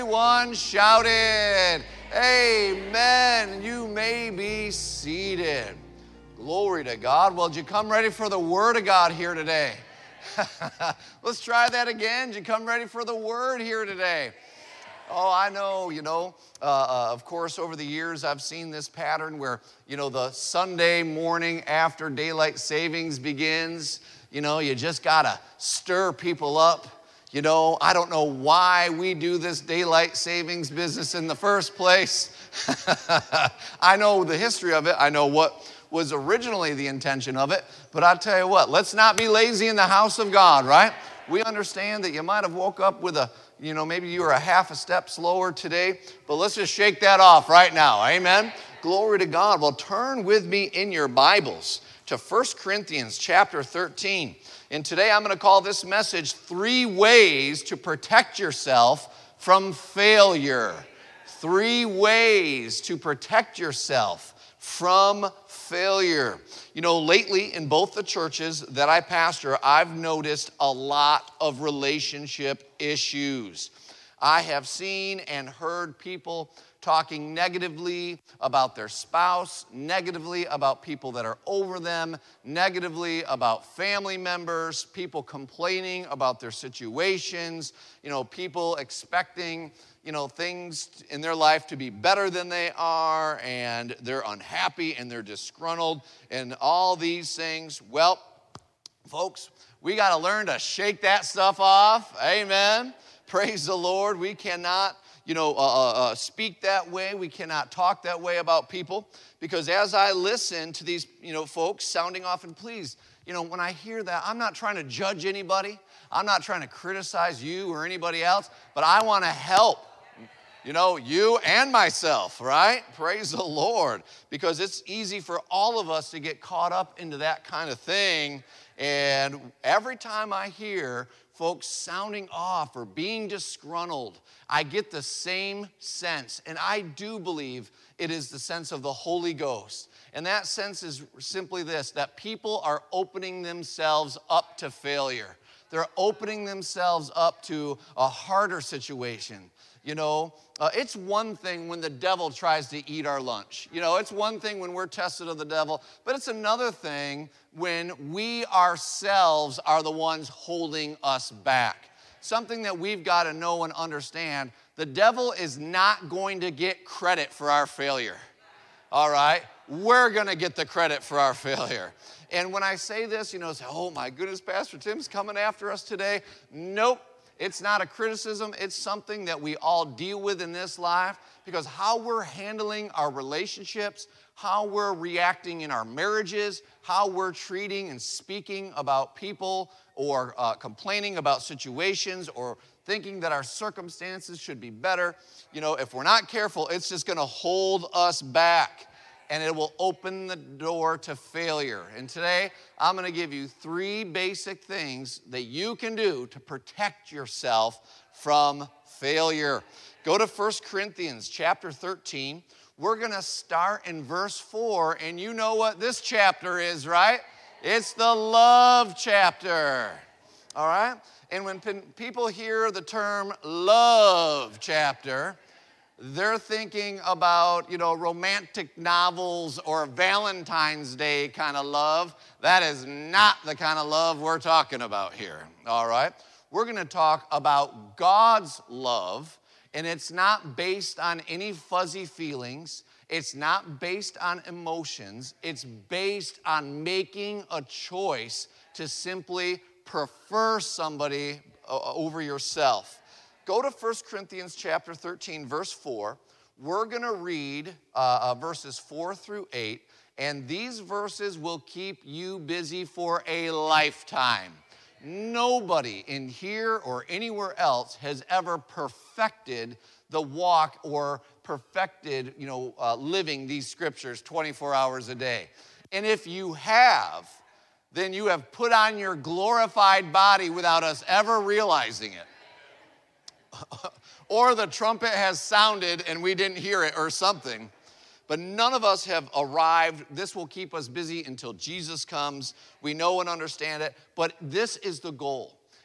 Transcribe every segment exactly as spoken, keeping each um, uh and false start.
Everyone shouted, amen. You may be seated. Glory to God. Well, did you come ready for the Word of God here today? Let's try that again. Did you come ready for the Word here today? Oh, I know, you know, uh, uh, of course, over the years, I've seen this pattern where, you know, the Sunday morning after daylight savings begins, you know, you just got to stir people up. You know, I don't know why we do this daylight savings business in the first place. I know the history of it. I know what was originally the intention of it. But I'll tell you what, let's not be lazy in the house of God, right? We understand that you might have woke up with a, you know, maybe you were a half a step slower today. But let's just shake that off right now. Amen? Glory to God. Well, turn with me in your Bibles to First Corinthians chapter thirteen. And today I'm going to call this message, Three Ways to Protect Yourself from Failure. Three ways to protect yourself from failure. You know, lately in both the churches that I pastor, I've noticed a lot of relationship issues. I have seen and heard people talking negatively about their spouse, negatively about people that are over them, negatively about family members, people complaining about their situations, you know, people expecting, you know, things in their life to be better than they are, and they're unhappy and they're disgruntled and all these things. Well, folks, we got to learn to shake that stuff off. Amen. Praise the Lord. We cannot you know, uh, uh, speak that way. We cannot talk that way about people, because as I listen to these, you know, folks sounding off, and please, you know, when I hear that, I'm not trying to judge anybody. I'm not trying to criticize you or anybody else, but I want to help, you know, you and myself, right? Praise the Lord, because it's easy for all of us to get caught up into that kind of thing. And every time I hear folks sounding off or being disgruntled, I get the same sense. And I do believe it is the sense of the Holy Ghost. And that sense is simply this, that people are opening themselves up to failure. They're opening themselves up to a harder situation. You know, uh, it's one thing when the devil tries to eat our lunch. You know, it's one thing when we're tested of the devil, but it's another thing when we ourselves are the ones holding us back. Something that we've got to know and understand, the devil is not going to get credit for our failure. All right? We're going to get the credit for our failure. And when I say this, you know, say, oh my goodness, Pastor Tim's coming after us today. Nope. It's not a criticism. It's something that we all deal with in this life, because how we're handling our relationships, how we're reacting in our marriages, how we're treating and speaking about people, or uh, complaining about situations, or thinking that our circumstances should be better. You know, if we're not careful, it's just going to hold us back, and it will open the door to failure. And today, I'm going to give you three basic things that you can do to protect yourself from failure. Go to First Corinthians chapter thirteen. We're going to start in verse four, and you know what this chapter is, right? It's the love chapter, all right? And when people hear the term love chapter, they're thinking about, you know, romantic novels or Valentine's Day kind of love. That is not the kind of love we're talking about here, all right? We're going to talk about God's love, and it's not based on any fuzzy feelings. It's not based on emotions. It's based on making a choice to simply prefer somebody over yourself. Go to First Corinthians chapter thirteen, verse four. We're going to read uh, uh, verses four through eight, and these verses will keep you busy for a lifetime. Nobody in here or anywhere else has ever perfected the walk or perfected, you know, uh, living these scriptures twenty-four hours a day. And if you have, then you have put on your glorified body without us ever realizing it. Or the trumpet has sounded and we didn't hear it or something. But none of us have arrived. This will keep us busy until Jesus comes. We know and understand it. But this is the goal.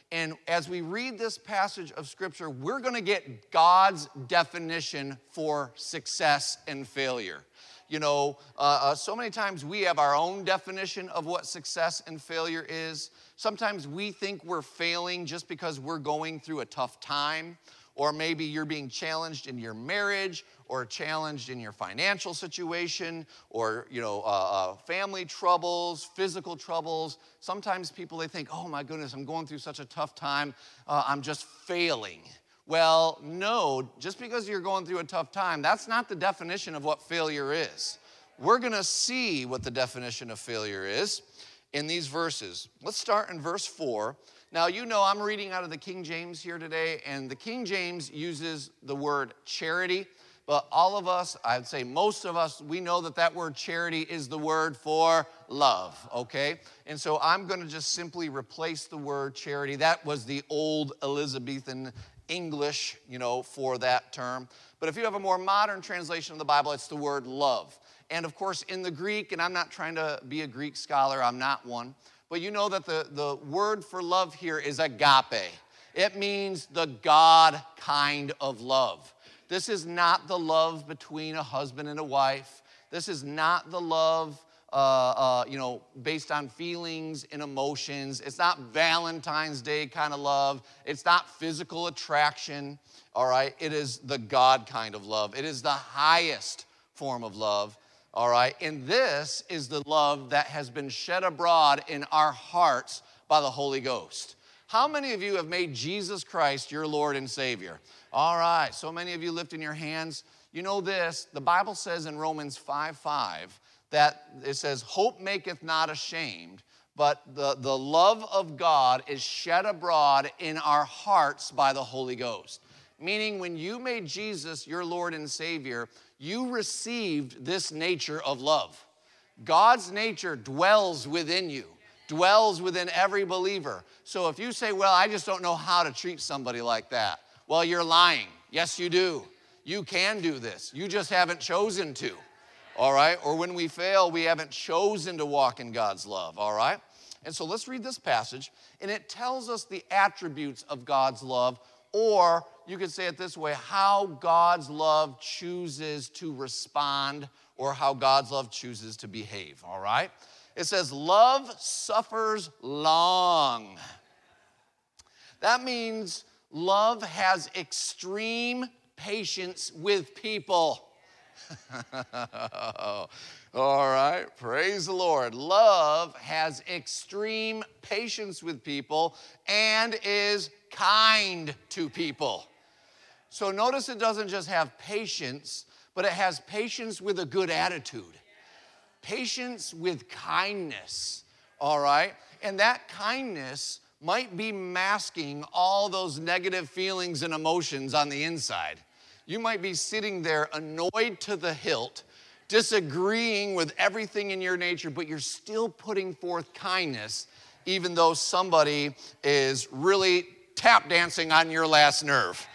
And as we read this passage of Scripture, we're going to get God's definition for success and failure. You know, uh, uh, so many times we have our own definition of what success and failure is. Sometimes we think we're failing just because we're going through a tough time, or maybe you're being challenged in your marriage, or challenged in your financial situation, or, you know, uh, uh, family troubles, physical troubles. Sometimes people, they think, oh my goodness, I'm going through such a tough time, uh, I'm just failing. Well, no, just because you're going through a tough time, that's not the definition of what failure is. We're gonna see what the definition of failure is in these verses. Let's start in verse four. Now, you know I'm reading out of the King James here today, and the King James uses the word charity, but all of us, I'd say most of us, we know that that word charity is the word for love, okay? And so I'm gonna just simply replace the word charity. That was the old Elizabethan English, you know, for that term. But if you have a more modern translation of the Bible, it's the word love. And of course, in the Greek, and I'm not trying to be a Greek scholar, I'm not one, but you know that the, the word for love here is agape. It means the God kind of love. This is not the love between a husband and a wife. This is not the love, uh, uh, you know, based on feelings and emotions. It's not Valentine's Day kind of love. It's not physical attraction, all right? It is the God kind of love. It is the highest form of love, all right? And this is the love that has been shed abroad in our hearts by the Holy Ghost. How many of you have made Jesus Christ your Lord and Savior? All right, so many of you lifting your hands. You know this, the Bible says in Romans five five that it says, hope maketh not ashamed, but the, the love of God is shed abroad in our hearts by the Holy Ghost. Meaning when you made Jesus your Lord and Savior, you received this nature of love. God's nature dwells within you, dwells within every believer. So if you say, well, I just don't know how to treat somebody like that, well, you're lying. Yes, you do. You can do this. You just haven't chosen to, all right? Or when we fail, we haven't chosen to walk in God's love, all right? And so let's read this passage, and it tells us the attributes of God's love, or you could say it this way, how God's love chooses to respond, or how God's love chooses to behave, all right? It says, love suffers long. That means love has extreme patience with people. All right, praise the Lord. Love has extreme patience with people and is kind to people. So notice it doesn't just have patience, but it has patience with a good attitude. Patience with kindness, all right? And that kindness might be masking all those negative feelings and emotions on the inside. You might be sitting there annoyed to the hilt, disagreeing with everything in your nature, but you're still putting forth kindness, even though somebody is really tap dancing on your last nerve.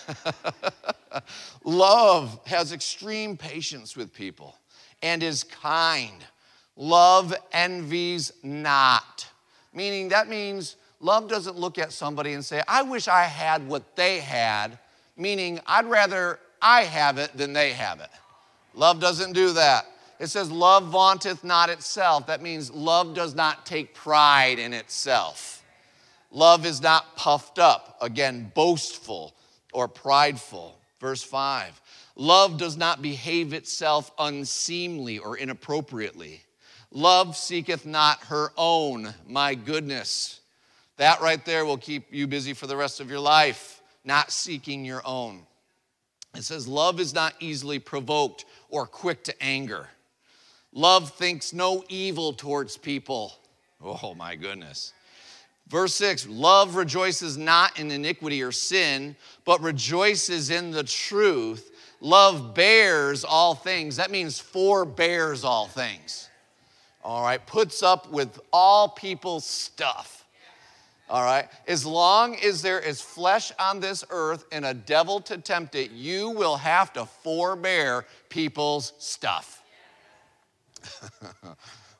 Love has extreme patience with people and is kind. Love envies not. Meaning that means love doesn't look at somebody and say, I wish I had what they had. Meaning I'd rather I have it than they have it. Love doesn't do that. It says love vaunteth not itself. That means love does not take pride in itself. Love is not puffed up. Again, boastful or prideful. Verse five. Love does not behave itself unseemly or inappropriately. Love seeketh not her own. My goodness. That right there will keep you busy for the rest of your life, not seeking your own. It says love is not easily provoked or quick to anger. Love thinks no evil towards people. Oh my goodness. Verse six, love rejoices not in iniquity or sin, but rejoices in the truth. Love bears all things. That means forbears all things. All right, puts up with all people's stuff. All right, as long as there is flesh on this earth and a devil to tempt it, you will have to forbear people's stuff.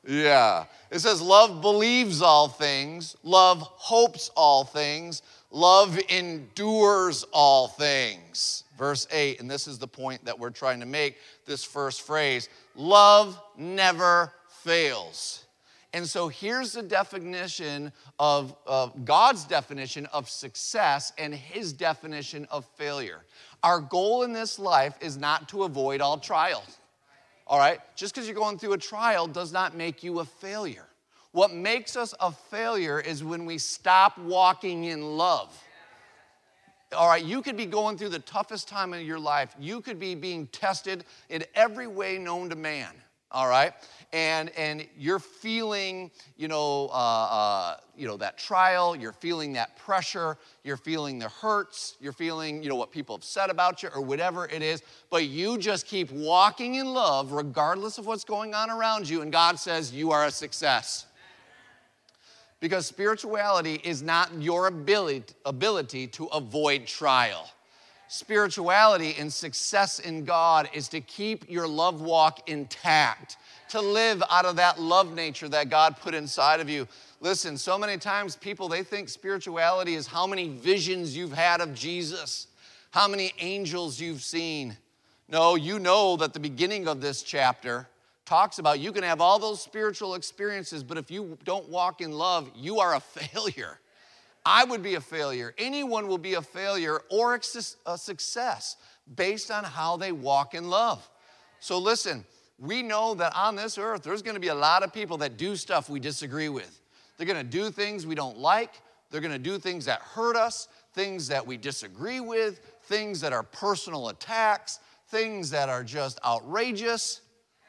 Yeah. It says, love believes all things, love hopes all things, love endures all things. Verse eight, and this is the point that we're trying to make, this first phrase, love never fails. And so here's the definition of, of God's definition of success and his definition of failure. Our goal in this life is not to avoid all trials. All right? Just because you're going through a trial does not make you a failure. What makes us a failure is when we stop walking in love. All right, you could be going through the toughest time of your life. You could be being tested in every way known to man. All right, and and you're feeling, you know, uh, uh, you know that trial. You're feeling that pressure. You're feeling the hurts. You're feeling, you know, what people have said about you or whatever it is. But you just keep walking in love, regardless of what's going on around you. And God says you are a success. Because spirituality is not your ability, ability to avoid trial. Spirituality and success in God is to keep your love walk intact, to live out of that love nature that God put inside of you. Listen, so many times people, they think spirituality is how many visions you've had of Jesus, how many angels you've seen. No, you know that the beginning of this chapter talks about you can have all those spiritual experiences, but if you don't walk in love, you are a failure. I would be a failure. Anyone will be a failure or a success based on how they walk in love. So listen, we know that on this earth, there's going to be a lot of people that do stuff we disagree with. They're going to do things we don't like. They're going to do things that hurt us, things that we disagree with, things that are personal attacks, things that are just outrageous.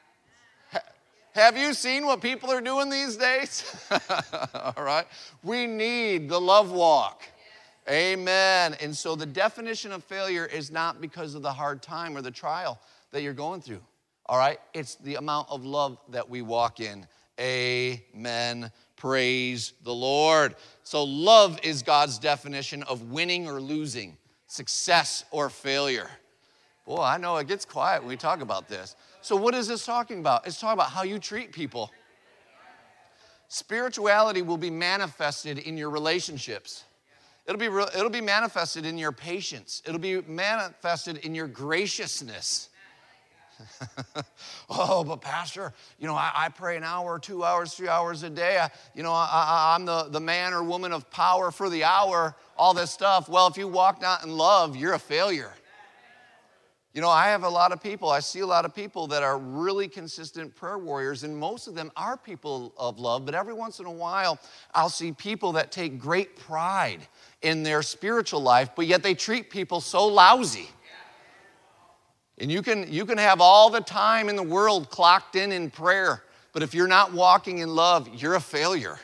Have you seen what people are doing these days? All right. We need the love walk. Amen. And so the definition of failure is not because of the hard time or the trial that you're going through. All right. It's the amount of love that we walk in. Amen. Praise the Lord. So love is God's definition of winning or losing, success or failure. Boy, I know it gets quiet when we talk about this. So what is this talking about? It's talking about how you treat people. Spirituality will be manifested in your relationships. It'll be, it'll be manifested in your patience. It'll be manifested in your graciousness. Oh, but Pastor, you know, I, I pray an hour, two hours, three hours a day. I, you know, I, I, I'm the, the man or woman of power for the hour, all this stuff. Well, if you walk not in love, you're a failure. You know, I have a lot of people, I see a lot of people that are really consistent prayer warriors, and most of them are people of love, but every once in a while, I'll see people that take great pride in their spiritual life, but yet they treat people so lousy. And you can, you can have all the time in the world clocked in in prayer, but if you're not walking in love, you're a failure.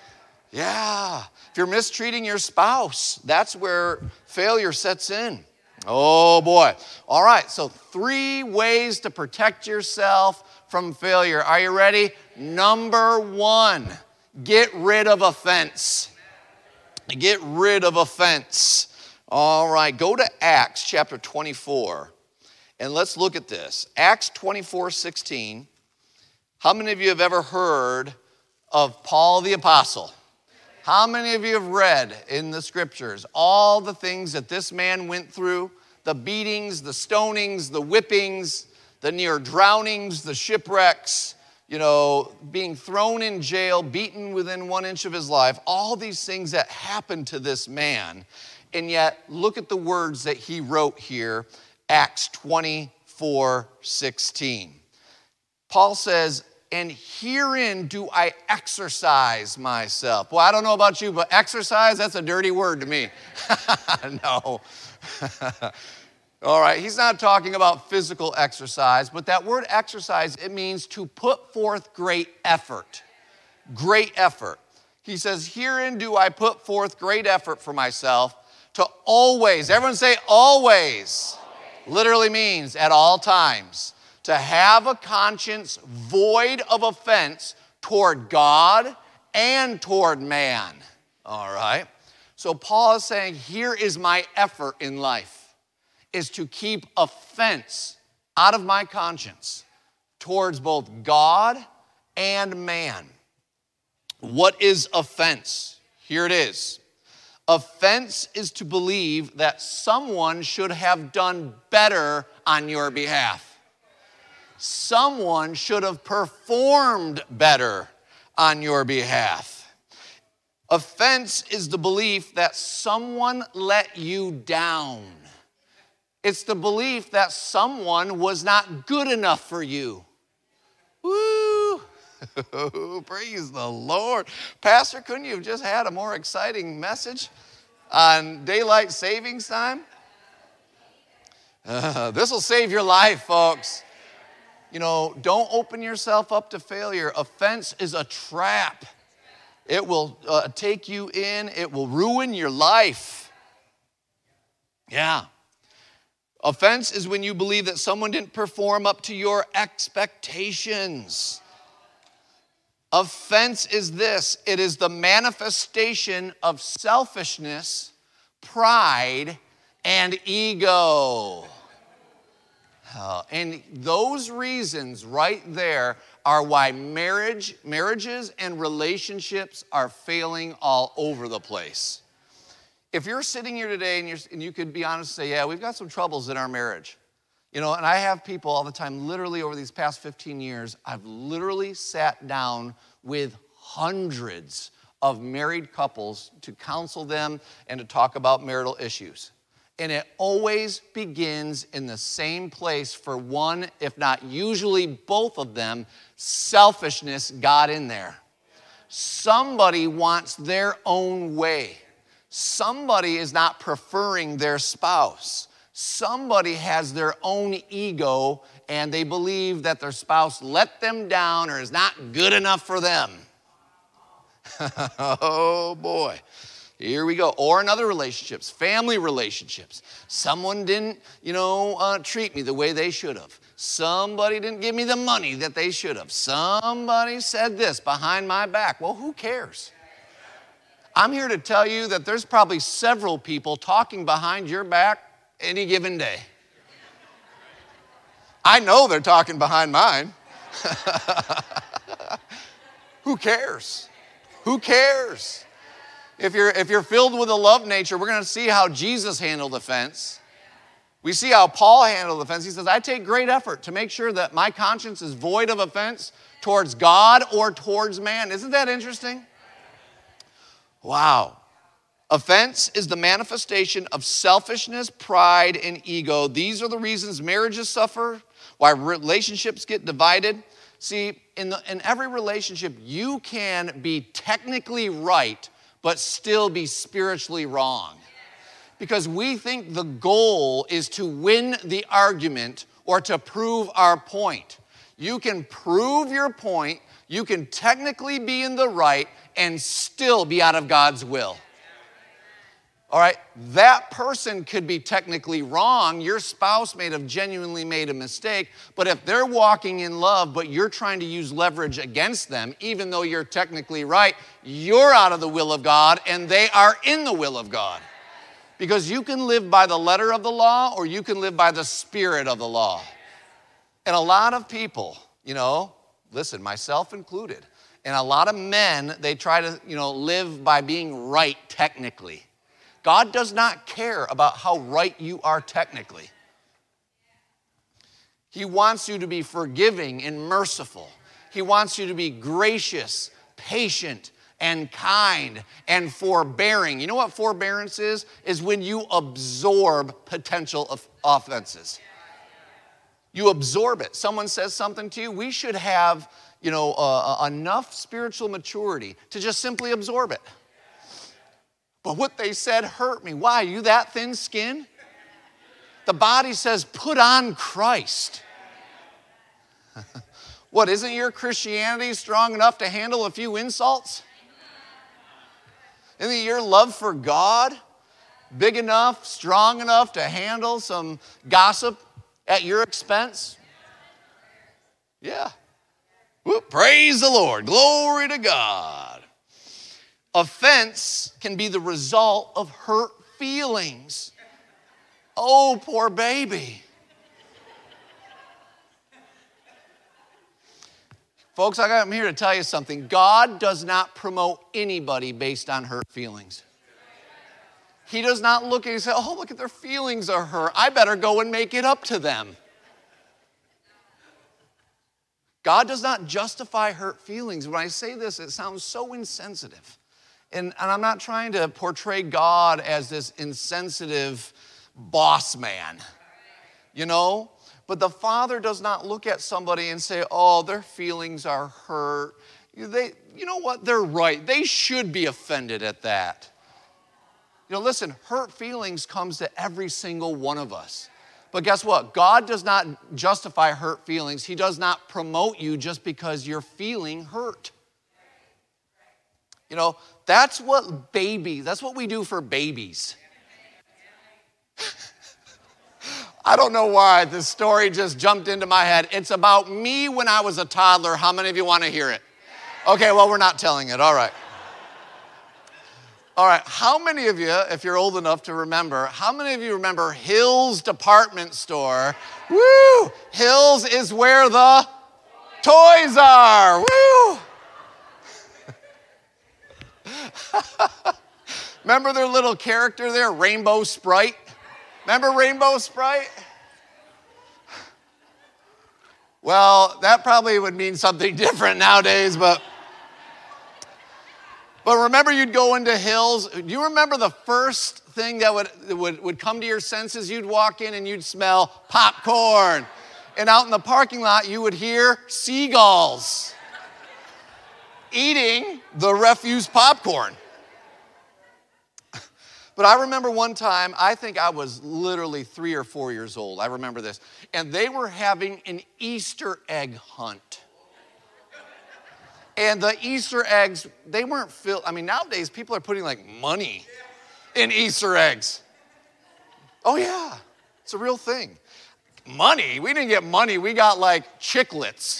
Yeah, if you're mistreating your spouse, that's where failure sets in. Oh boy. All right, so three ways to protect yourself from failure. Are you ready? Number one, get rid of offense. Get rid of offense. All right, go to Acts chapter twenty-four, and let's look at this. Acts twenty-four sixteen. How many of you have ever heard of Paul the Apostle? How many of you have read in the scriptures all the things that this man went through? The beatings, the stonings, the whippings, the near drownings, the shipwrecks, you know, being thrown in jail, beaten within one inch of his life, all these things that happened to this man. And yet, look at the words that he wrote here, Acts twenty-four sixteen. Paul says, and herein do I exercise myself. Well, I don't know about you, but exercise, that's a dirty word to me. No. All right, he's not talking about physical exercise, but that word exercise, it means to put forth great effort. Great effort. He says, herein do I put forth great effort for myself to always, everyone say always, always. Literally means at all times. To have a conscience void of offense toward God and toward man. All right? So Paul is saying, here is my effort in life, is to keep offense out of my conscience towards both God and man. What is offense? Here it is. Offense is to believe that someone should have done better on your behalf. Someone should have performed better on your behalf. Offense is the belief that someone let you down. It's the belief that someone was not good enough for you. Woo! Praise the Lord. Pastor, couldn't you have just had a more exciting message on daylight savings time? Uh, this will save your life, folks. You know, don't open yourself up to failure. Offense is a trap. It will uh, take you in. It will ruin your life. Yeah. Offense is when you believe that someone didn't perform up to your expectations. Offense is this. It is the manifestation of selfishness, pride, and ego. Uh, and those reasons right there are why marriage, marriages and relationships are failing all over the place. If you're sitting here today and, you're, and you could be honest and say, yeah, we've got some troubles in our marriage. You know, and I have people all the time, literally over these past fifteen years, I've literally sat down with hundreds of married couples to counsel them and to talk about marital issues. And it always begins in the same place for one, if not usually both of them. Selfishness got in there. Somebody wants their own way. Somebody is not preferring their spouse. Somebody has their own ego and they believe that their spouse let them down or is not good enough for them. Oh boy. Here we go. Or in other relationships, family relationships. Someone didn't, you know, uh, treat me the way they should have. Somebody didn't give me the money that they should have. Somebody said this behind my back. Well, who cares? I'm here to tell you that there's probably several people talking behind your back any given day. I know they're talking behind mine. Who cares? Who cares? If you're, if you're filled with a love nature, we're going to see how Jesus handled offense. We see how Paul handled offense. He says, I take great effort to make sure that my conscience is void of offense towards God or towards man. Isn't that interesting? Wow. Offense is the manifestation of selfishness, pride, and ego. These are the reasons marriages suffer, why relationships get divided. See, in, the, in every relationship, you can be technically right, but still be spiritually wrong. Because we think the goal is to win the argument or to prove our point. You can prove your point, you can technically be in the right, and still be out of God's will. All right, that person could be technically wrong. Your spouse may have genuinely made a mistake, but if they're walking in love, but you're trying to use leverage against them, even though you're technically right, you're out of the will of God and they are in the will of God. Because you can live by the letter of the law or you can live by the spirit of the law. And a lot of people, you know, listen, myself included, and a lot of men, they try to, you know, live by being right technically. God does not care about how right you are technically. He wants you to be forgiving and merciful. He wants you to be gracious, patient, and kind, and forbearing. You know what forbearance is? Is when you absorb potential offenses. You absorb it. Someone says something to you, we should have, you know, uh, enough spiritual maturity to just simply absorb it. But what they said hurt me. Why? Are you that thin-skinned? The body says, put on Christ. What, isn't your Christianity strong enough to handle a few insults? Isn't your love for God big enough, strong enough to handle some gossip at your expense? Yeah. Whoop, praise the Lord. Glory to God. Offense can be the result of hurt feelings. Oh, poor baby. Folks, I got- I'm here to tell you something. God does not promote anybody based on hurt feelings. He does not look at you and say, oh, look at their feelings are hurt. I better go and make it up to them. God does not justify hurt feelings. When I say this, it sounds so insensitive. And, and I'm not trying to portray God as this insensitive boss man, you know? But the Father does not look at somebody and say, oh, their feelings are hurt. They, you know what? They're right. They should be offended at that. You know, listen, hurt feelings comes to every single one of us. But guess what? God does not justify hurt feelings. He does not promote you just because you're feeling hurt. You know, that's what babies, that's what we do for babies. I don't know why this story just jumped into my head. It's about me when I was a toddler. How many of you want to hear it? Okay, well, we're not telling it. All right. All right, how many of you, if you're old enough to remember, how many of you remember Hills Department Store? Woo! Hills is where the toys are. Woo! Remember their little character there, Rainbow Sprite? Remember Rainbow Sprite? Well, that probably would mean something different nowadays, but... But remember, you'd go into Hills. Do you remember the first thing that would, would, would come to your senses? You'd walk in and you'd smell popcorn. And out in the parking lot, you would hear seagulls eating the refuse popcorn. But I remember one time, I think I was literally three or four years old. I remember this. And they were having an Easter egg hunt. And the Easter eggs, they weren't filled. I mean, nowadays people are putting like money in Easter eggs. Oh yeah, it's a real thing. Money? We didn't get money. We got like chiclets,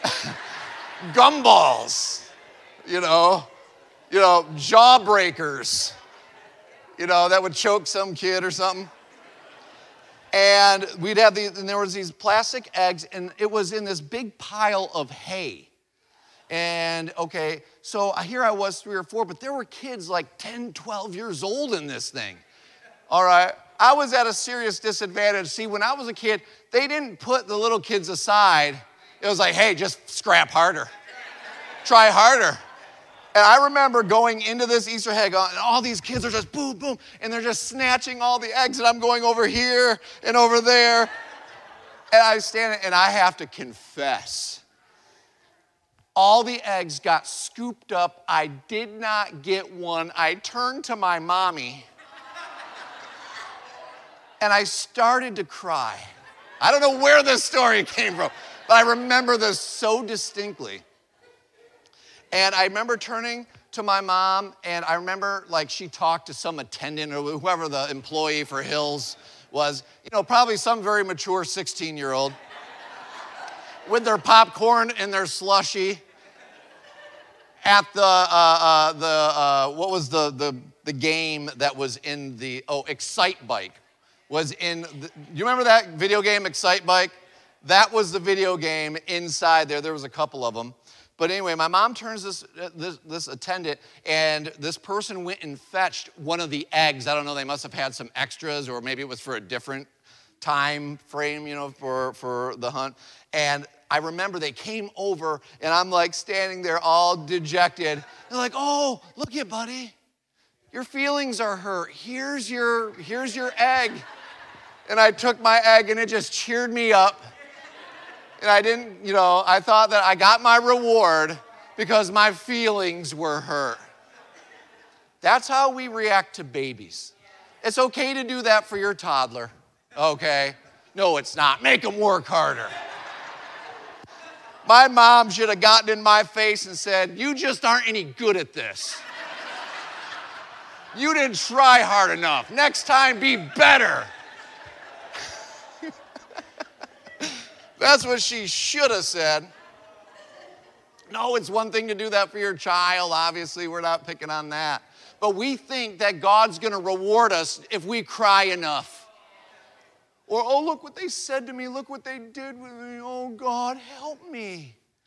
gumballs, you know, you know, jawbreakers, you know, that would choke some kid or something. And we'd have these, and there was these plastic eggs, and it was in this big pile of hay. And, okay, so here I was, three or four, but there were kids like ten, twelve years old in this thing. All right, I was at a serious disadvantage. See, when I was a kid, they didn't put the little kids aside. It was like, hey, just scrap harder. Try harder. And I remember going into this Easter egg, and all these kids are just boom, boom, and they're just snatching all the eggs, and I'm going over here and over there. And I stand and I have to confess, all the eggs got scooped up. I did not get one. I turned to my mommy and I started to cry. I don't know where this story came from, but I remember this so distinctly. And I remember turning to my mom, and I remember like she talked to some attendant or whoever the employee for Hills was, you know, probably some very mature sixteen-year-old with their popcorn and their slushie at the, uh, uh, the uh, what was the, the, the game that was in the, oh, Excite Bike was in, the, you remember that video game, Excite Bike? That was the video game inside there. There was a couple of them. But anyway, my mom turns this, this, this attendant, and this person went and fetched one of the eggs. I don't know, they must have had some extras, or maybe it was for a different time frame, you know, for, for the hunt. And I remember they came over, and I'm like standing there all dejected. They're like, oh, look at buddy. Your feelings are hurt. Here's your, here's your egg. And I took my egg, and it just cheered me up. And I didn't, you know, I thought that I got my reward because my feelings were hurt. That's how we react to babies. It's okay to do that for your toddler, okay? No, it's not. Make them work harder. My mom should have gotten in my face and said, you just aren't any good at this. You didn't try hard enough. Next time, be better. That's what she should have said. No, it's one thing to do that for your child. Obviously, we're not picking on that. But we think that God's going to reward us if we cry enough. Or, oh, look what they said to me. Look what they did with me. Oh, God, help me.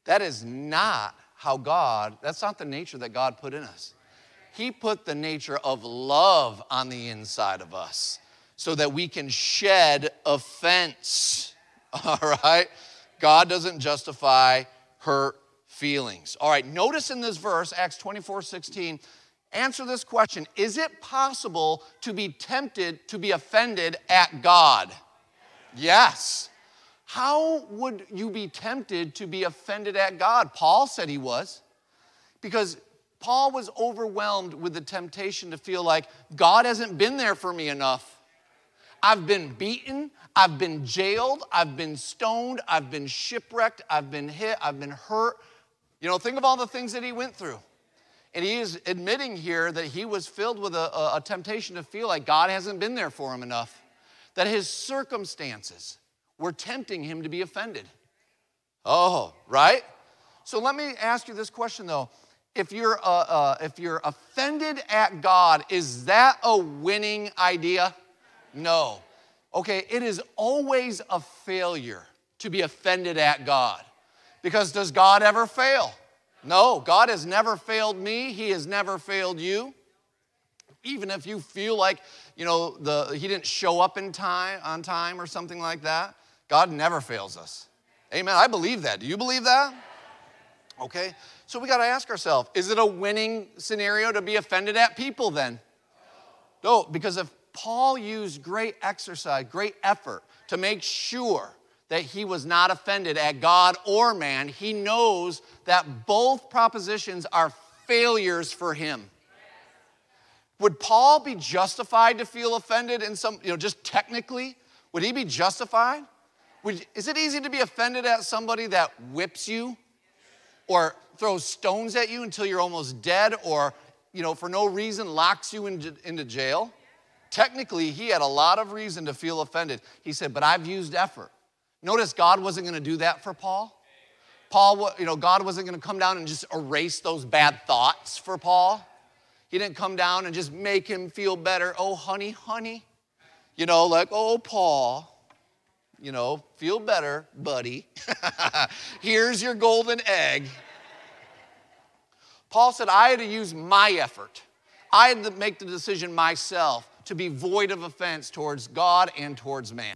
That is not how God, that's not the nature that God put in us. He put the nature of love on the inside of us so that we can shed offense, all right? God doesn't justify hurt feelings. All right, notice in this verse, Acts twenty-four sixteen, answer this question. Is it possible to be tempted to be offended at God? Yes. How would you be tempted to be offended at God? Paul said he was, because Paul was overwhelmed with the temptation to feel like God hasn't been there for me enough. I've been beaten, I've been jailed, I've been stoned, I've been shipwrecked, I've been hit, I've been hurt. You know, think of all the things that he went through. And he is admitting here that he was filled with a, a, a temptation to feel like God hasn't been there for him enough, that his circumstances were tempting him to be offended. Oh, right? So let me ask you this question, though. If you're, uh, uh, if you're offended at God, is that a winning idea? No. Okay, it is always a failure to be offended at God. Because does God ever fail? No, God has never failed me. He has never failed you. Even if you feel like, you know, the he didn't show up in time on time or something like that, God never fails us. Amen. I believe that. Do you believe that? Okay. So we got to ask ourselves, is it a winning scenario to be offended at people then? No, because if Paul used great exercise, great effort to make sure that he was not offended at God or man, he knows that both propositions are failures for him. Would Paul be justified to feel offended in some, you know, just technically? Would he be justified? Would, is it easy to be offended at somebody that whips you or throws stones at you until you're almost dead or, you know, for no reason locks you into, into jail? Technically, he had a lot of reason to feel offended. He said, but I've used effort. Notice God wasn't going to do that for Paul. Paul, you know, God wasn't going to come down and just erase those bad thoughts for Paul. He didn't come down and just make him feel better. Oh, honey, honey. You know, like, oh, Paul, you know, feel better, buddy. Here's your golden egg. Paul said, I had to use my effort. I had to make the decision myself to be void of offense towards God and towards man.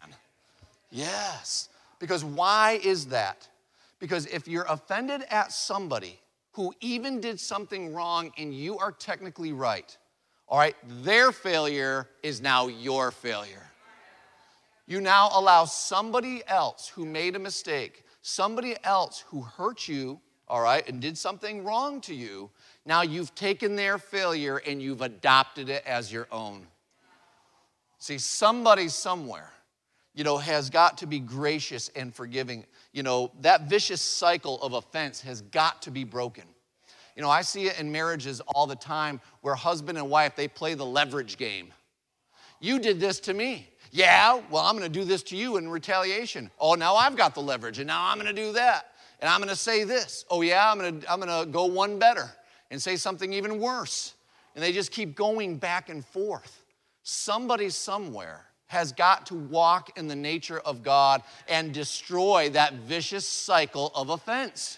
Yes. Because why is that? Because if you're offended at somebody who even did something wrong and you are technically right, all right, their failure is now your failure. You now allow somebody else who made a mistake, somebody else who hurt you, all right, and did something wrong to you, now you've taken their failure and you've adopted it as your own. See, somebody somewhere, you know, has got to be gracious and forgiving. You know, that vicious cycle of offense has got to be broken. You know, I see it in marriages all the time where husband and wife, they play the leverage game. You did this to me. Yeah, well, I'm going to do this to you in retaliation. Oh, now I've got the leverage, and now I'm going to do that. And I'm going to say this. Oh, yeah, I'm going to I'm going to go one better and say something even worse. And they just keep going back and forth. Somebody somewhere has got to walk in the nature of God and destroy that vicious cycle of offense.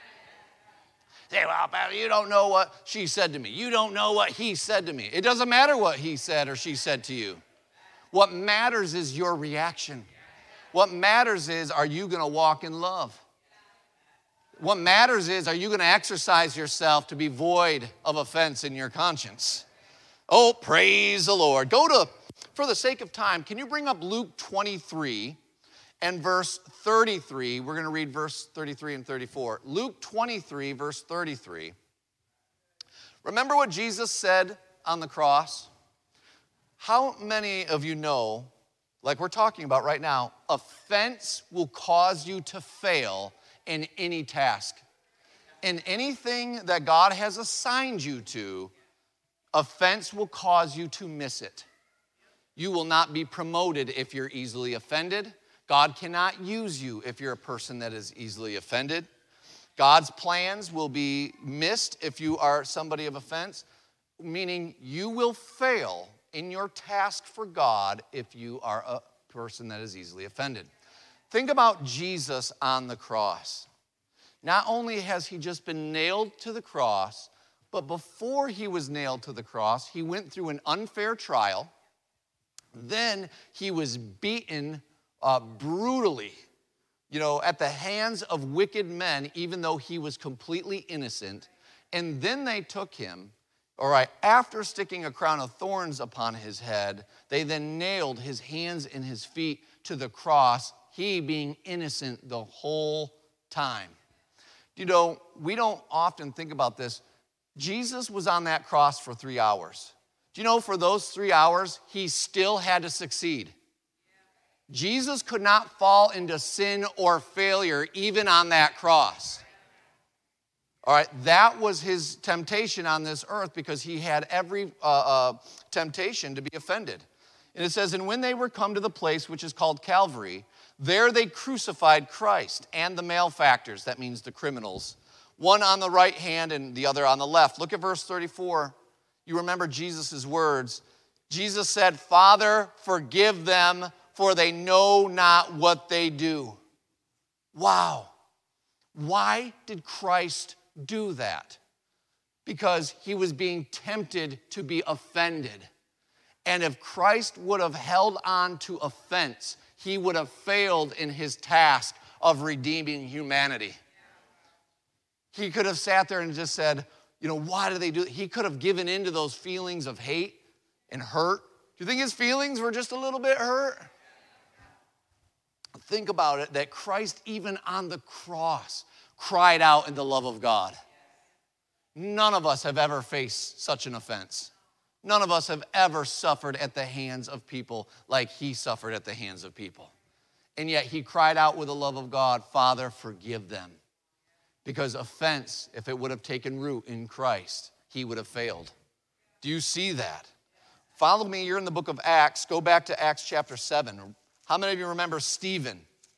Say, well, Pastor, you don't know what she said to me. You don't know what he said to me. It doesn't matter what he said or she said to you. What matters is your reaction. What matters is, are you going to walk in love? What matters is, are you going to exercise yourself to be void of offense in your conscience? Oh, praise the Lord. Go to, for the sake of time, can you bring up Luke twenty-three and verse thirty-three? We're going to read verse thirty-three and thirty-four. Luke twenty-three, verse thirty-three. Remember what Jesus said on the cross? How many of you know, like we're talking about right now, offense will cause you to fail in any task. In anything that God has assigned you to, offense will cause you to miss it. You will not be promoted if you're easily offended. God cannot use you if you're a person that is easily offended. God's plans will be missed if you are somebody of offense, meaning you will fail in your task for God if you are a person that is easily offended. Think about Jesus on the cross. Not only has he just been nailed to the cross, but before he was nailed to the cross, he went through an unfair trial. Then he was beaten uh, brutally, you know, at the hands of wicked men, even though he was completely innocent. And then they took him, all right, after sticking a crown of thorns upon his head, they then nailed his hands and his feet to the cross, he being innocent the whole time. You know, we don't often think about this. Jesus was on that cross for three hours. Do you know for those three hours, he still had to succeed? Jesus could not fall into sin or failure even on that cross. All right, that was his temptation on this earth because he had every uh, uh, temptation to be offended. And it says, and when they were come to the place which is called Calvary, there they crucified Christ and the malefactors, that means the criminals, one on the right hand and the other on the left. Look at verse thirty-four. You remember Jesus' words. Jesus said, Father, forgive them, for they know not what they do. Wow. Why did Christ do that? Because he was being tempted to be offended. And if Christ would have held on to offense, he would have failed in his task of redeeming humanity. He could have sat there and just said, you know, why do they do it? He could have given in to those feelings of hate and hurt. Do you think his feelings were just a little bit hurt? Think about it, that Christ, even on the cross, cried out in the love of God. None of us have ever faced such an offense. None of us have ever suffered at the hands of people like he suffered at the hands of people. And yet he cried out with the love of God, Father, forgive them. Because offense, if it would have taken root in Christ, he would have failed. Do you see that? Follow me, you're in the book of Acts. Go back to Acts chapter seven. How many of you remember Stephen?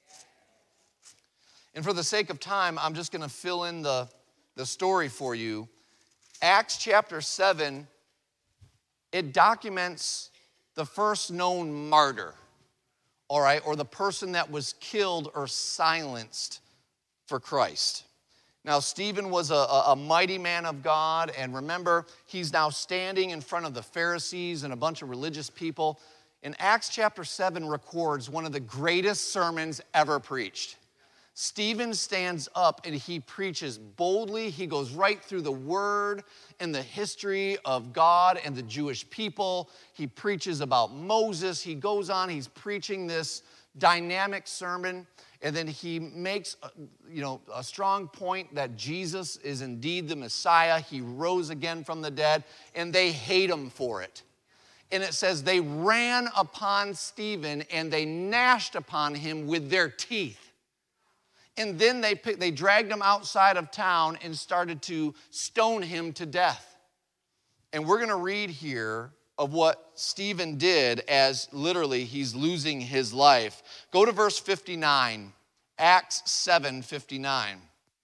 And for the sake of time, I'm just going to fill in the, the story for you. Acts chapter seven, it documents the first known martyr, all right, or the person that was killed or silenced for Christ. Now, Stephen was a, a mighty man of God, and remember, he's now standing in front of the Pharisees and a bunch of religious people. And Acts chapter seven records one of the greatest sermons ever preached. Stephen stands up and he preaches boldly. He goes right through the word and the history of God and the Jewish people. He preaches about Moses. He goes on, he's preaching this dynamic sermon. And then he makes, you know, a strong point that Jesus is indeed the Messiah. He rose again from the dead, and they hate him for it. And it says they ran upon Stephen and they gnashed upon him with their teeth. And then they, they dragged him outside of town and started to stone him to death. And we're going to read here of what Stephen did as literally he's losing his life. Go to verse fifty-nine, Acts seven fifty-nine.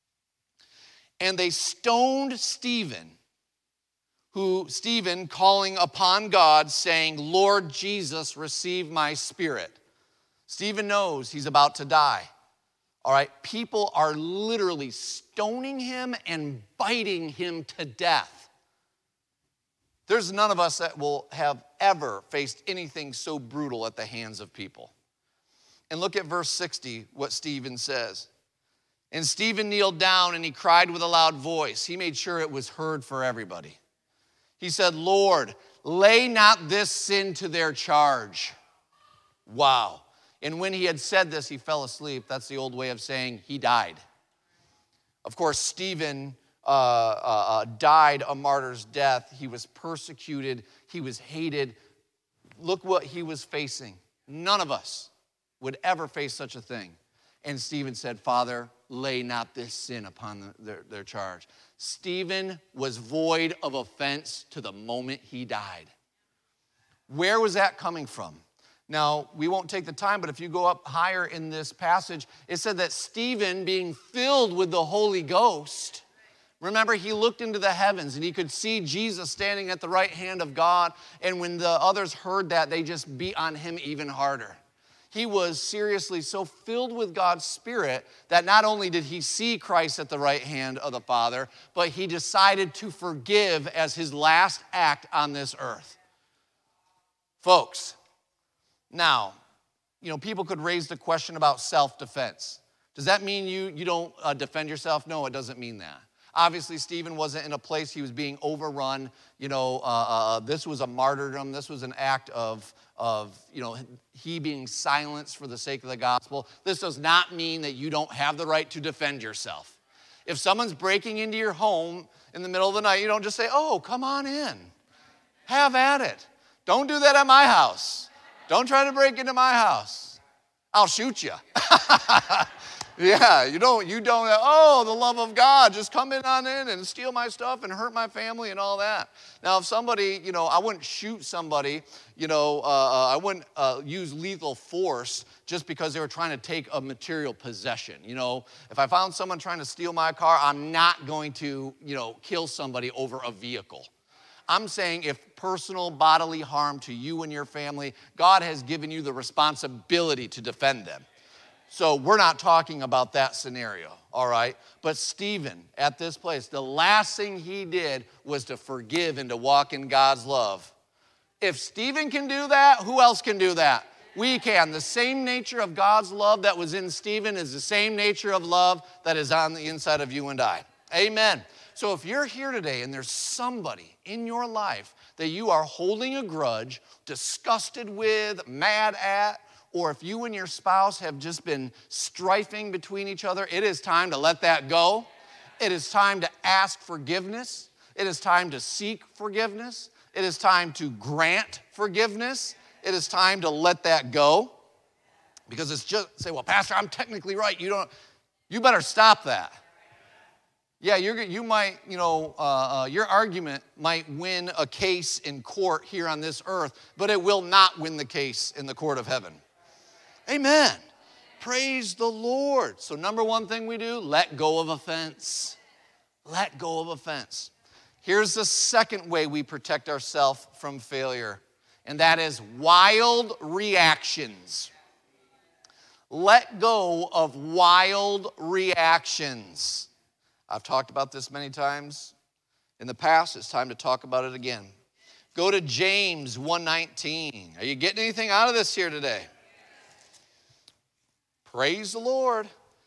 And they stoned Stephen, who, Stephen calling upon God, saying, Lord Jesus, receive my spirit. Stephen knows he's about to die. All right, people are literally stoning him and biting him to death. There's none of us that will have ever faced anything so brutal at the hands of people. And look at verse sixty, what Stephen says. And Stephen kneeled down and he cried with a loud voice. He made sure it was heard for everybody. He said, Lord, lay not this sin to their charge. Wow. And when he had said this, he fell asleep. That's the old way of saying he died. Of course, Stephen uh, uh, uh, died a martyr's death. He was persecuted. He was hated. Look what he was facing. None of us would ever face such a thing. And Stephen said, Father, lay not this sin upon the, their, their charge. Stephen was void of offense to the moment he died. Where was that coming from? Now, we won't take the time, but if you go up higher in this passage, it said that Stephen, being filled with the Holy Ghost, remember, he looked into the heavens and he could see Jesus standing at the right hand of God. And when the others heard that, they just beat on him even harder. He was seriously so filled with God's Spirit that not only did he see Christ at the right hand of the Father, but he decided to forgive as his last act on this earth. Folks, now, you know, people could raise the question about self-defense. Does that mean you, you don't uh, defend yourself? No, it doesn't mean that. Obviously, Stephen wasn't in a place he was being overrun. You know, uh, uh, this was a martyrdom. This was an act of, of, you know, he being silenced for the sake of the gospel. This does not mean that you don't have the right to defend yourself. If someone's breaking into your home in the middle of the night, you don't just say, oh, come on in. Have at it. Don't do that at my house. Don't try to break into my house. I'll shoot you. Yeah, you don't, you don't, oh, the love of God, just come in on in and steal my stuff and hurt my family and all that. Now, if somebody, you know, I wouldn't shoot somebody, you know, uh, I wouldn't uh, use lethal force just because they were trying to take a material possession. You know, if I found someone trying to steal my car, I'm not going to, you know, kill somebody over a vehicle. I'm saying if personal bodily harm to you and your family, God has given you the responsibility to defend them. So we're not talking about that scenario, all right? But Stephen, at this place, the last thing he did was to forgive and to walk in God's love. If Stephen can do that, who else can do that? We can. The same nature of God's love that was in Stephen is the same nature of love that is on the inside of you and I. Amen. So if you're here today and there's somebody in your life that you are holding a grudge, disgusted with, mad at, or if you and your spouse have just been strifing between each other, it is time to let that go. It is time to ask forgiveness. It is time to seek forgiveness. It is time to grant forgiveness. It is time to let that go. Because it's just, say, well, Pastor, I'm technically right. You don't, you better stop that. Yeah, you're, you might, you know, uh, uh, your argument might win a case in court here on this earth, but it will not win the case in the court of heaven. Amen. Praise the Lord. So number one thing we do, let go of offense. Let go of offense. Here's the second way we protect ourselves from failure, and that is wild reactions. Let go of wild reactions. I've talked about this many times in the past. It's time to talk about it again. Go to James one nineteen. Are you getting anything out of this here today? Praise the Lord.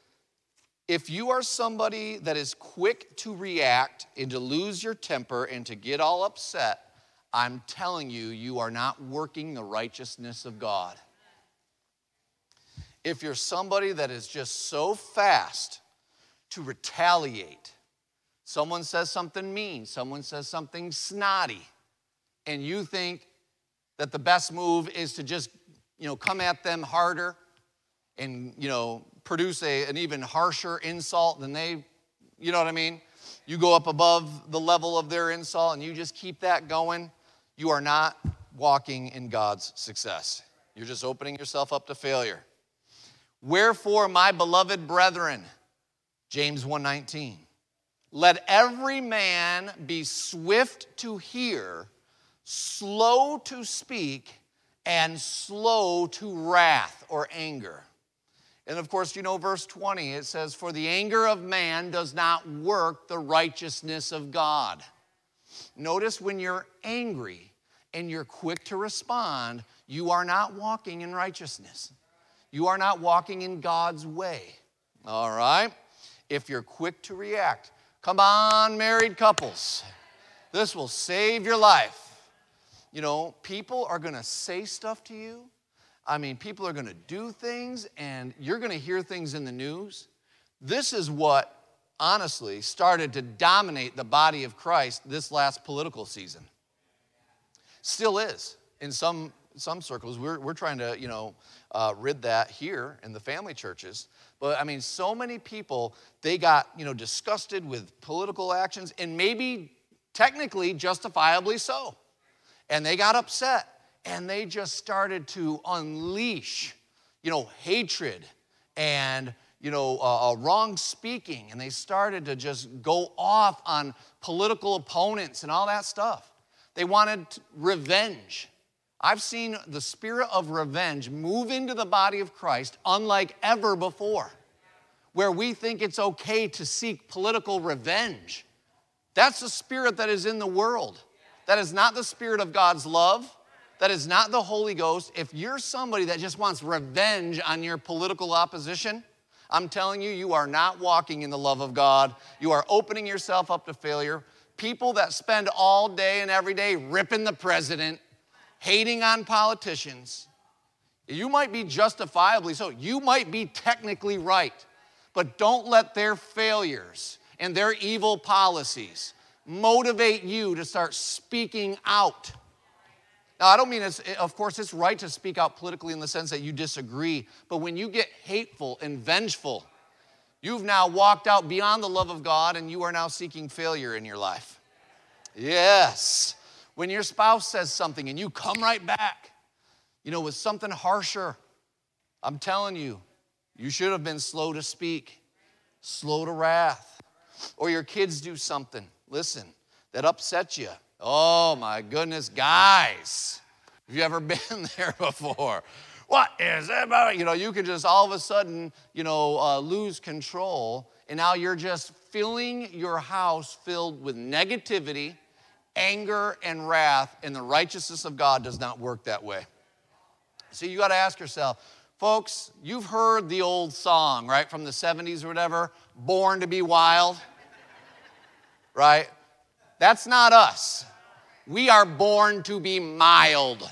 If you are somebody that is quick to react and to lose your temper and to get all upset, I'm telling you, you are not working the righteousness of God. If you're somebody that is just so fast to retaliate, someone says something mean, someone says something snotty, and you think that the best move is to just, you know, come at them harder, and, you know, produce a, an even harsher insult than they, you know what I mean? You go up above the level of their insult and you just keep that going, you are not walking in God's success. You're just opening yourself up to failure. Wherefore, my beloved brethren, James one nineteen, let every man be swift to hear, slow to speak, and slow to wrath or anger. And of course, you know verse twenty, it says, for the anger of man does not work the righteousness of God. Notice when you're angry and you're quick to respond, you are not walking in righteousness. You are not walking in God's way. All right? If you're quick to react, come on, married couples. This will save your life. You know, people are going to say stuff to you. I mean, people are going to do things, and you're going to hear things in the news. This is what, honestly, started to dominate the body of Christ this last political season. Still is. In some some circles, we're, we're trying to, you know, uh, rid that here in the family churches. But, I mean, so many people, they got, you know, disgusted with political actions, and maybe technically justifiably so. And they got upset. And they just started to unleash, you know, hatred and, you know, uh, uh, wrong speaking. And they started to just go off on political opponents and all that stuff. They wanted revenge. I've seen the spirit of revenge move into the body of Christ unlike ever before, where we think it's okay to seek political revenge. That's the spirit that is in the world. That is not the spirit of God's love. That is not the Holy Ghost. If you're somebody that just wants revenge on your political opposition, I'm telling you, you are not walking in the love of God. You are opening yourself up to failure. People that spend all day and every day ripping the president, hating on politicians, you might be justifiably so. You might be technically right, but don't let their failures and their evil policies motivate you to start speaking out. Now, I don't mean, it's, of course, it's right to speak out politically in the sense that you disagree, but when you get hateful and vengeful, you've now walked out beyond the love of God and you are now seeking failure in your life. Yes. When your spouse says something and you come right back, you know, with something harsher, I'm telling you, you should have been slow to speak, slow to wrath. Or your kids do something, listen, that upsets you. Oh my goodness, guys, have you ever been there before? What is it about? You know, you can just all of a sudden, you know, uh, lose control, and now you're just filling your house filled with negativity, anger, and wrath, and the righteousness of God does not work that way. So you got to ask yourself, folks, you've heard the old song, right, from the seventies or whatever, Born to be Wild, right? That's not us. We are born to be mild.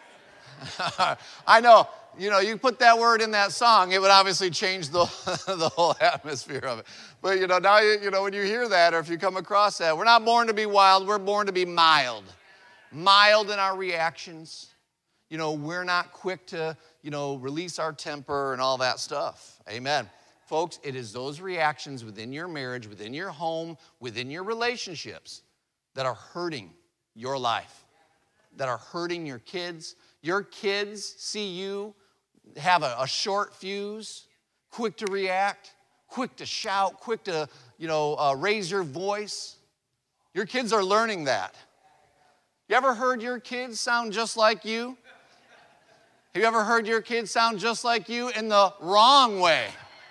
I know, you know, you put that word in that song, it would obviously change the, the whole atmosphere of it. But, you know, now, you, you know, when you hear that or if you come across that, we're not born to be wild, we're born to be mild. Mild in our reactions. You know, we're not quick to, you know, release our temper and all that stuff. Amen. Folks, it is those reactions within your marriage, within your home, within your relationships that are hurting your life, that are hurting your kids. Your kids see you have a, a short fuse, quick to react, quick to shout, quick to, you know, uh, raise your voice. Your kids are learning that. You ever heard your kids sound just like you? Have you ever heard your kids sound just like you in the wrong way?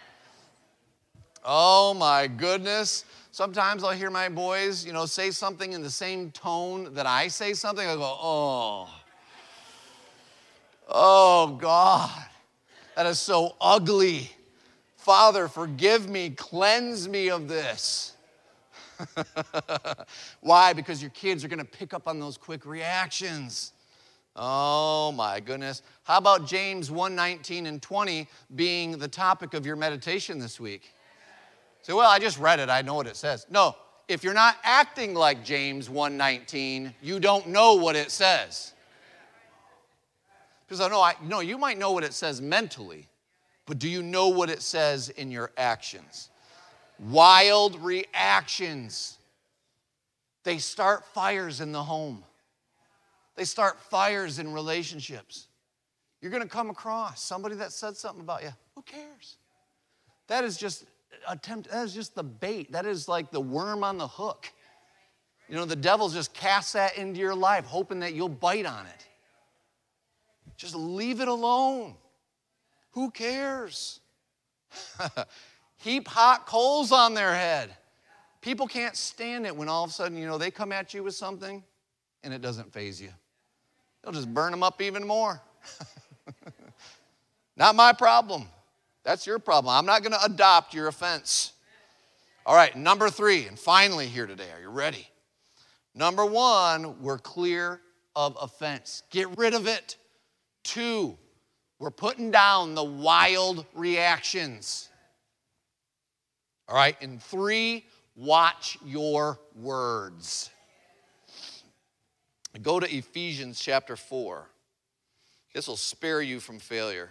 Oh my goodness. Sometimes I'll hear my boys, you know, say something in the same tone that I say something. I go, oh, oh God, that is so ugly. Father, forgive me, cleanse me of this. Why? Because your kids are going to pick up on those quick reactions. Oh my goodness. How about James one nineteen and twenty being the topic of your meditation this week? Say, well, I just read it. I know what it says. No, if you're not acting like James one nineteen, you don't know what it says. Because I know, I know you might know what it says mentally, but do you know what it says in your actions? Wild reactions. They start fires in the home. They start fires in relationships. You're going to come across somebody that said something about you. Who cares? That is just attempt. That is just the bait. That is like the worm on the hook. You know, the devil just casts that into your life, hoping that you'll bite on it. Just leave it alone. Who cares? Heap hot coals on their head. People can't stand it when all of a sudden, you know, they come at you with something and it doesn't faze you. They'll just burn them up even more. Not my problem. That's your problem. I'm not going to adopt your offense. All right, number three, and finally here today, are you ready? Number one, we're clear of offense. Get rid of it. Two, we're putting down the wild reactions. All right, and three, watch your words. Go to Ephesians chapter four. This will spare you from failure.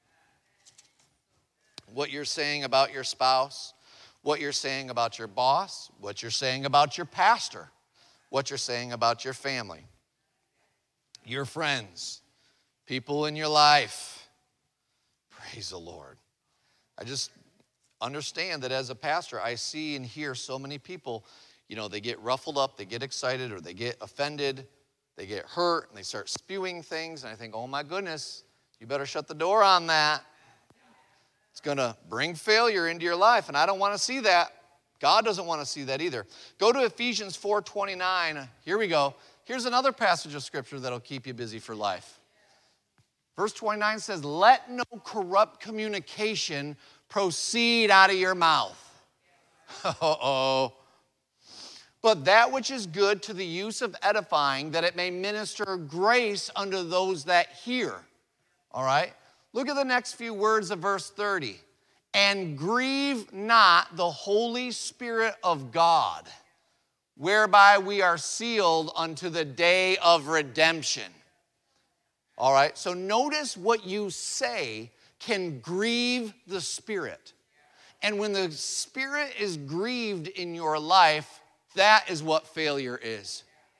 What you're saying about your spouse, what you're saying about your boss, what you're saying about your pastor, what you're saying about your family, your friends, people in your life. Praise the Lord. I just understand that as a pastor, I see and hear so many people, you know, they get ruffled up, they get excited, or they get offended they get hurt and they start spewing things. And I think, oh my goodness, you better shut the door on that. It's going to bring failure into your life, and I don't want to see that. God doesn't want to see that either. Go to Ephesians four twenty-nine. Here we go. Here's another passage of Scripture that'll keep you busy for life. Verse twenty-nine says, let no corrupt communication proceed out of your mouth. Uh-oh. But that which is good to the use of edifying, that it may minister grace unto those that hear. All right? Look at the next few words of verse thirty. And grieve not the Holy Spirit of God, whereby we are sealed unto the day of redemption. All right? So notice what you say can grieve the Spirit. And when the Spirit is grieved in your life, that is what failure is.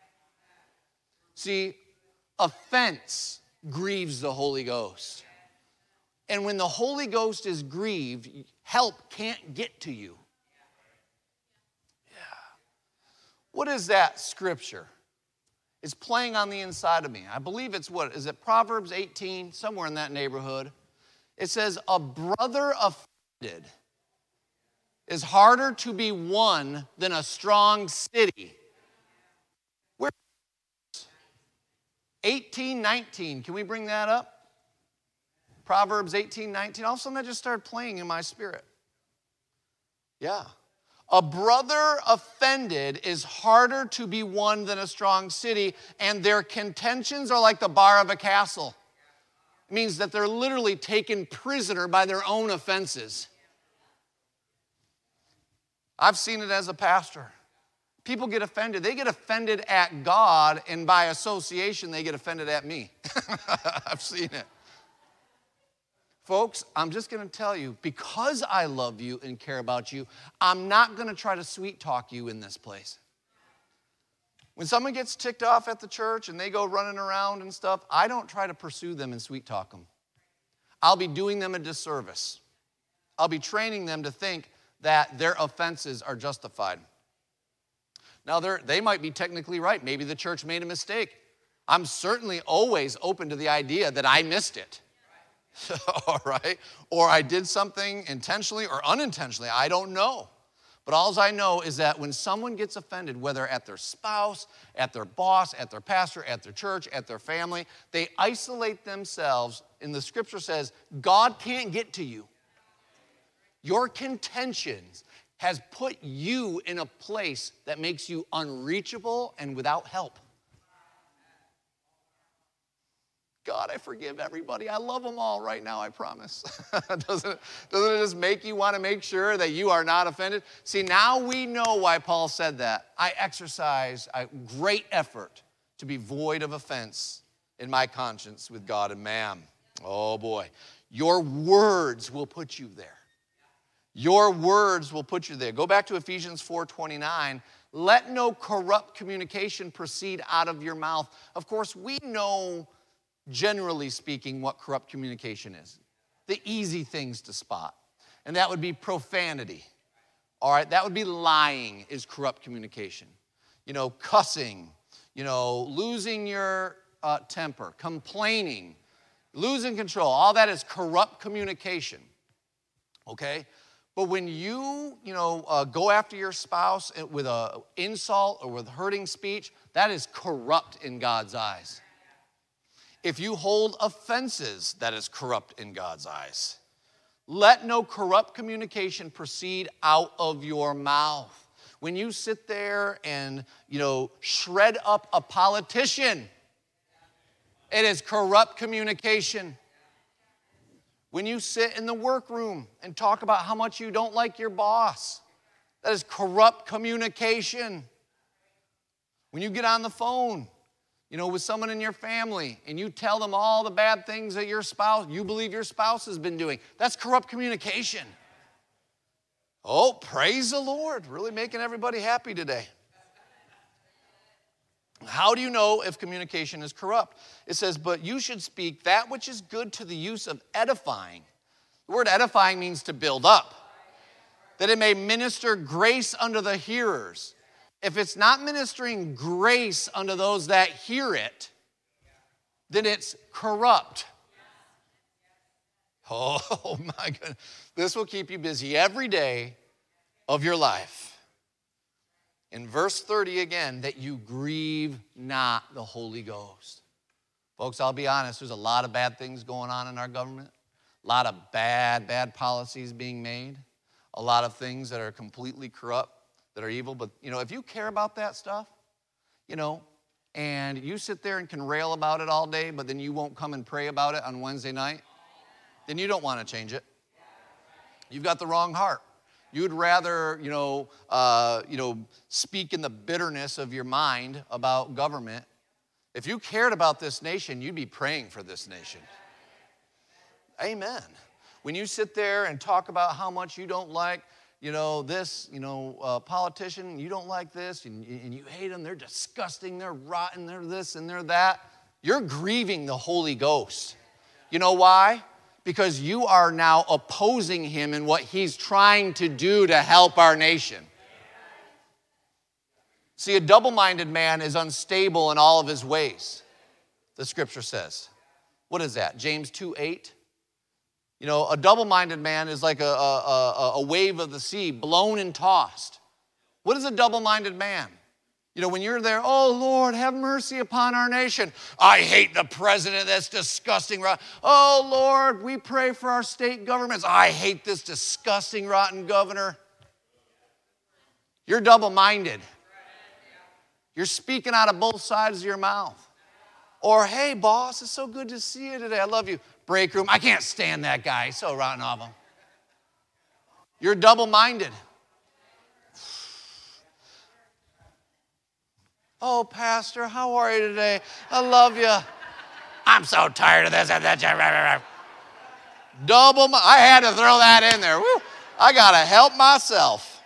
See, offense grieves the Holy Ghost. And when the Holy Ghost is grieved, help can't get to you. Yeah. What is that scripture? It's playing on the inside of me. I believe it's what? Is it Proverbs eighteen? Somewhere in that neighborhood. It says, a brother offended is harder to be won than a strong city. Where? eighteen nineteen. Can we bring that up? Proverbs eighteen nineteen. All of a sudden that just started playing in my spirit. Yeah. A brother offended is harder to be won than a strong city, and their contentions are like the bar of a castle. It means that they're literally taken prisoner by their own offenses. I've seen it as a pastor. People get offended. They get offended at God, and by association, they get offended at me. I've seen it. Folks, I'm just going to tell you, because I love you and care about you, I'm not going to try to sweet talk you in this place. When someone gets ticked off at the church and they go running around and stuff, I don't try to pursue them and sweet talk them. I'll be doing them a disservice. I'll be training them to think that their offenses are justified. Now, they might be technically right. Maybe the church made a mistake. I'm certainly always open to the idea that I missed it. All right? Or I did something intentionally or unintentionally. I don't know. But all I know is that when someone gets offended, whether at their spouse, at their boss, at their pastor, at their church, at their family, they isolate themselves. And the scripture says, God can't get to you. Your contentions has put you in a place that makes you unreachable and without help. God, I forgive everybody. I love them all right now, I promise. doesn't, doesn't it just make you want to make sure that you are not offended? See, now we know why Paul said that. I exercise a great effort to be void of offense in my conscience with God and man. Oh boy. Your words will put you there. Your words will put you there. Go back to Ephesians four twenty-nine. Let no corrupt communication proceed out of your mouth. Of course, we know, generally speaking, what corrupt communication is. The easy things to spot. And that would be profanity. All right, that would be lying is corrupt communication. You know, cussing, you know, losing your uh, temper, complaining, losing control. All that is corrupt communication. Okay? But when you, you know, uh, go after your spouse with an insult or with hurting speech, that is corrupt in God's eyes. If you hold offenses, that is corrupt in God's eyes. Let no corrupt communication proceed out of your mouth. When you sit there and, you know, shred up a politician, it is corrupt communication. When you sit in the workroom and talk about how much you don't like your boss, that is corrupt communication. When you get on the phone, you know, with someone in your family, and you tell them all the bad things that your spouse, you believe your spouse has been doing, that's corrupt communication. Oh, praise the Lord. Really making everybody happy today. How do you know if communication is corrupt? It says, but you should speak that which is good to the use of edifying. The word edifying means to build up, that it may minister grace unto the hearers. if it's not ministering grace unto those that hear it, then it's corrupt. Oh my goodness. This will keep you busy every day of your life. In verse thirty again, that you grieve not the Holy Ghost. Folks, I'll be honest, there's a lot of bad things going on in our government. A lot of bad, bad policies being made. A lot of things that are completely corrupt, that are evil. But, you know, if you care about that stuff, you know, and you sit there and can rail about it all day, but then you won't come and pray about it on Wednesday night, then you don't want to change it. You've got the wrong heart. You'd rather, you know, uh, you know, speak in the bitterness of your mind about government. If you cared about this nation, you'd be praying for this nation. Amen. When you sit there and talk about how much you don't like, you know, this, you know, uh, politician, you don't like this, and, and you hate them, they're disgusting, they're rotten, they're this and they're that, you're grieving the Holy Ghost. You know why? Because you are now opposing him in what he's trying to do to help our nation. See, a double-minded man is unstable in all of his ways, the scripture says. What is that? James two eight? You know, a double-minded man is like a, a, a, a wave of the sea, blown and tossed. What is a double-minded man? You know, when you're there, oh, Lord, have mercy upon our nation. I hate the president, that's disgusting. Oh, Lord, we pray for our state governments. I hate this disgusting, rotten governor. You're double-minded. You're speaking out of both sides of your mouth. Or, hey, boss, it's so good to see you today. I love you. Break room. I can't stand that guy. He's so rotten of him. You're double-minded. Oh, Pastor, how are you today? I love you. I'm so tired of this. Double. I had to throw that in there. Woo. I got to help myself.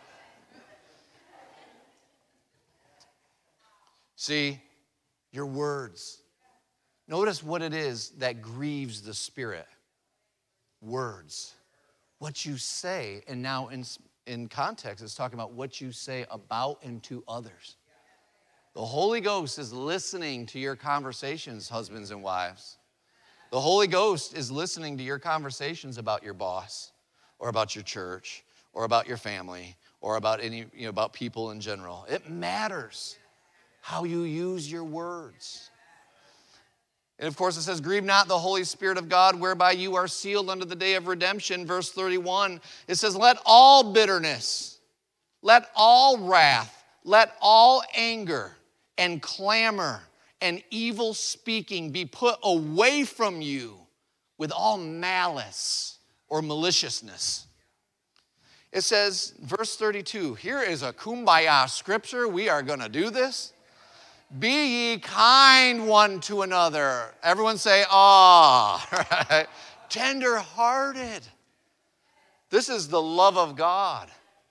See, your words. Notice what it is that grieves the Spirit. Words. What you say, and now in, in context, it's talking about what you say about and to others. The Holy Ghost is listening to your conversations, husbands and wives. The Holy Ghost is listening to your conversations about your boss, or about your church, or about your family, or about any, you know, about people in general. It matters how you use your words. And of course it says, grieve not the Holy Spirit of God, whereby you are sealed unto the day of redemption. Verse thirty-one, it says, let all bitterness, let all wrath, let all anger and clamor and evil speaking be put away from you with all malice or maliciousness. It says, verse thirty-two, here is a kumbaya scripture. We are going to do this. Be ye kind one to another. Everyone say, ah, right? Tender-hearted. This is the love of God.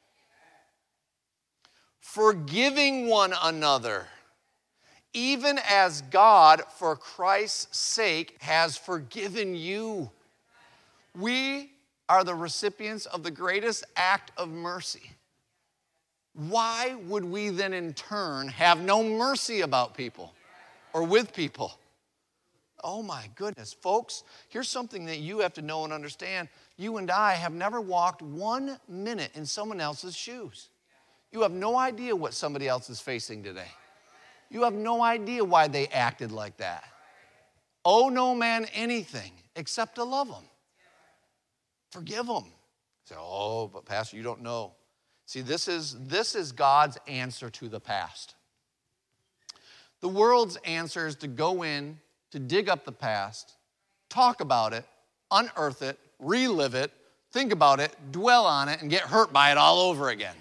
Forgiving one another, even as God, for Christ's sake, has forgiven you. We are the recipients of the greatest act of mercy. Why would we then in turn have no mercy about people or with people? Oh my goodness, folks, here's something that you have to know and understand. You and I have never walked one minute in someone else's shoes. You have no idea what somebody else is facing today. You have no idea why they acted like that. Owe no man anything except to love them. Forgive them. Say, oh, but Pastor, you don't know. See, this is, this is God's answer to the past. The world's answer is to go in, to dig up the past, talk about it, unearth it, relive it, think about it, dwell on it, and get hurt by it all over again.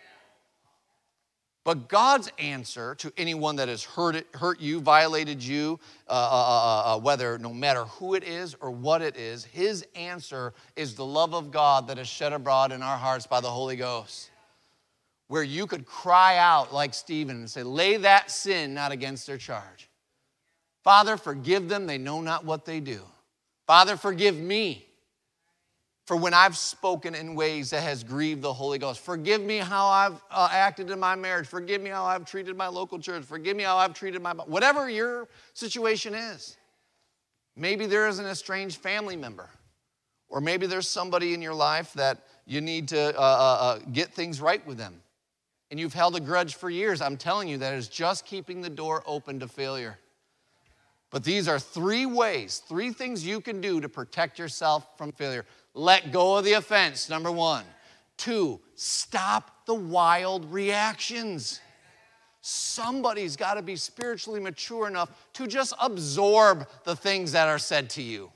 But God's answer to anyone that has hurt, it, hurt you, violated you, uh, uh, uh, whether no matter who it is or what it is, his answer is the love of God that is shed abroad in our hearts by the Holy Ghost. Where you could cry out like Stephen and say, lay that sin not against their charge. Father, forgive them, they know not what they do. Father, forgive me. for when I've spoken in ways that has grieved the Holy Ghost. Forgive me how I've uh, acted in my marriage. Forgive me how I've treated my local church. Forgive me how I've treated my, whatever your situation is. Maybe there is an estranged family member, or maybe there's somebody in your life that you need to uh, uh, get things right with them, and you've held a grudge for years. I'm telling you, that is just keeping the door open to failure. But these are three ways, three things you can do to protect yourself from failure. Let go of the offense, number one. Two, stop the wild reactions. Somebody's got to be spiritually mature enough to just absorb the things that are said to you.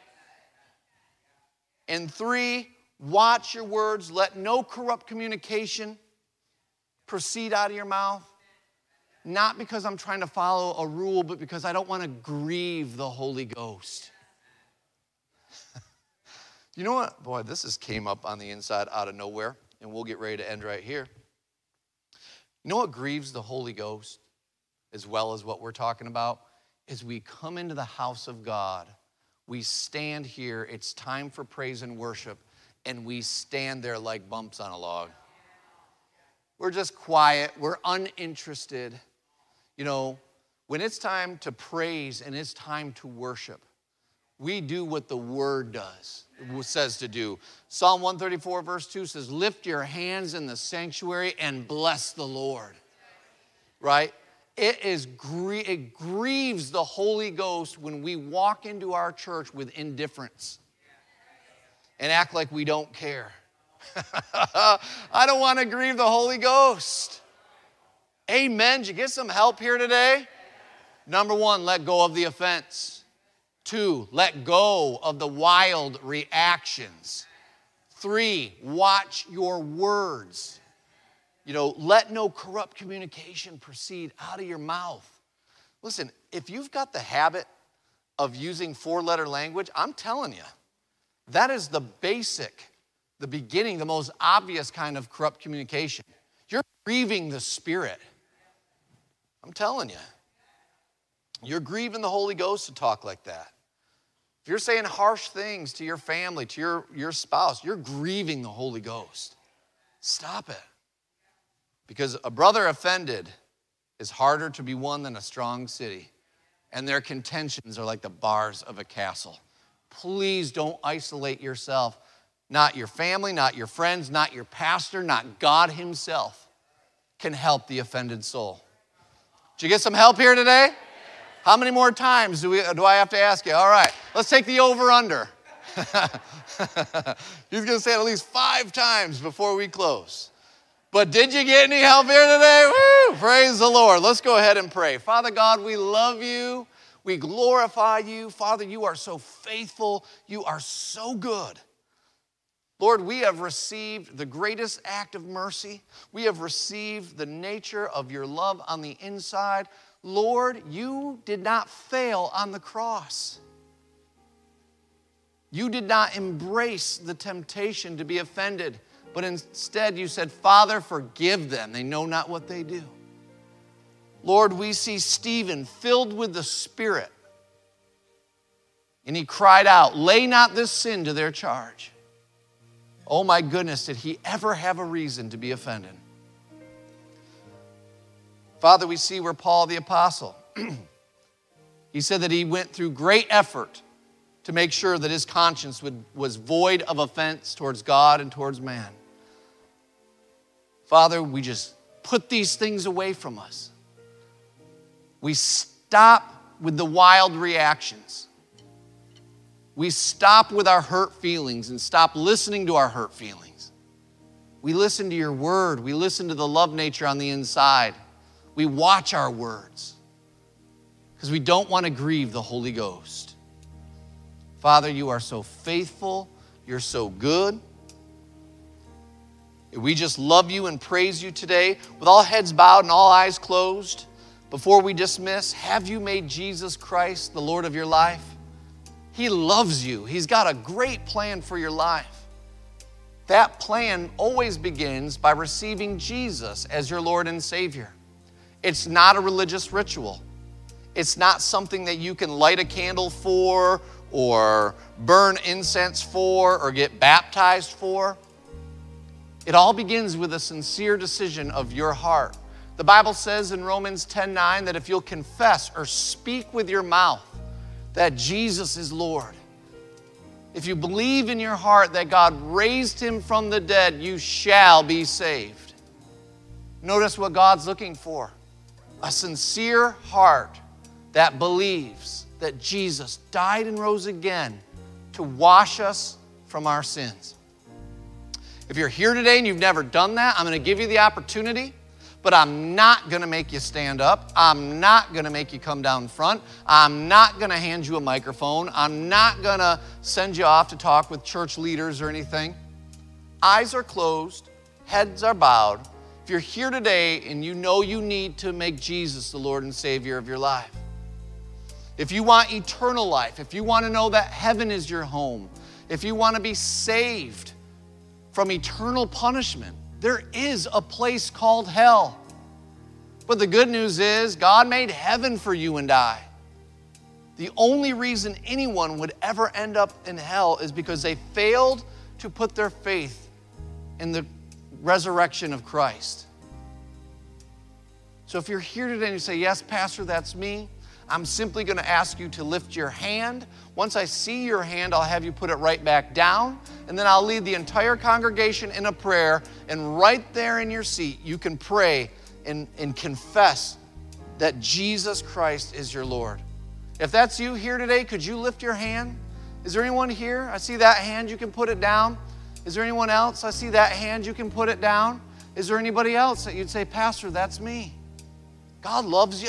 And three, watch your words. Let no corrupt communication proceed out of your mouth. Not because I'm trying to follow a rule, but because I don't want to grieve the Holy Ghost. You know what? Boy, this just came up on the inside out of nowhere, and we'll get ready to end right here. You know what grieves the Holy Ghost, as well as what we're talking about, is we come into the house of God. We stand here. It's time for praise and worship, and we stand there like bumps on a log. We're just quiet. We're uninterested. You know, when it's time to praise and it's time to worship, we do what the Word does, says to do. Psalm one thirty-four, verse two says, lift your hands in the sanctuary and bless the Lord. Right? It is it grieves the Holy Ghost when we walk into our church with indifference and act like we don't care. I don't want to grieve the Holy Ghost. Amen. Did you get some help here today? Number one, let go of the offense. Two, let go of the wild reactions. Three, watch your words. You know, let no corrupt communication proceed out of your mouth. Listen, if you've got the habit of using four-letter language, I'm telling you, that is the basic, the beginning, the most obvious kind of corrupt communication. You're grieving the Spirit. I'm telling you. You're grieving the Holy Ghost to talk like that. If you're saying harsh things to your family, to your, your spouse, you're grieving the Holy Ghost. Stop it. Because a brother offended is harder to be won than a strong city. And their contentions are like the bars of a castle. Please don't isolate yourself. Not your family, not your friends, not your pastor, not God himself can help the offended soul. Did you get some help here today? How many more times do, we, do I have to ask you? All right, let's take the over-under. He's going to say it at least five times before we close. But did you get any help here today? Woo! Praise the Lord. Let's go ahead and pray. Father God, we love you. We glorify you. Father, you are so faithful. You are so good. Lord, we have received the greatest act of mercy. We have received the nature of your love on the inside. Lord, you did not fail on the cross. You did not embrace the temptation to be offended, but instead you said, Father, forgive them. They know not what they do. Lord, we see Stephen filled with the Spirit, and he cried out, lay not this sin to their charge. Oh my goodness, did he ever have a reason to be offended? Father, we see where Paul the apostle, he said that he went through great effort to make sure that his conscience would, was void of offense towards God and towards man. Father, we just put these things away from us. We stop with the wild reactions. We stop with our hurt feelings and stop listening to our hurt feelings. We listen to your word. We listen to the love nature on the inside. We watch our words because we don't want to grieve the Holy Ghost. Father, you are so faithful. You're so good. We just love you and praise you today. With all heads bowed and all eyes closed, before we dismiss, have you made Jesus Christ the Lord of your life? He loves you. He's got a great plan for your life. That plan always begins by receiving Jesus as your Lord and Savior. It's not a religious ritual. It's not something that you can light a candle for or burn incense for or get baptized for. It all begins with a sincere decision of your heart. The Bible says in Romans ten nine that if you'll confess or speak with your mouth that Jesus is Lord, if you believe in your heart that God raised him from the dead, you shall be saved. Notice what God's looking for. A sincere heart that believes that Jesus died and rose again to wash us from our sins. If you're here today and you've never done that, I'm going to give you the opportunity, but I'm not going to make you stand up. I'm not going to make you come down front. I'm not going to hand you a microphone. I'm not going to send you off to talk with church leaders or anything. Eyes are closed, heads are bowed. If you're here today and you know you need to make Jesus the Lord and Savior of your life, if you want eternal life, if you want to know that heaven is your home, if you want to be saved from eternal punishment, there is a place called hell. But the good news is God made heaven for you and I. The only reason anyone would ever end up in hell is because they failed to put their faith in the resurrection of Christ. So if you're here today and you say, yes, Pastor, that's me, I'm simply going to ask you to lift your hand. Once I see your hand, I'll have you put it right back down, and then I'll lead the entire congregation in a prayer, and right there in your seat, you can pray and, and confess that Jesus Christ is your Lord. If that's you here today, could you lift your hand? Is there anyone here? I see that hand, you can put it down. Is there anyone else? I see that hand, you can put it down. Is there anybody else that you'd say, Pastor, that's me? God loves you.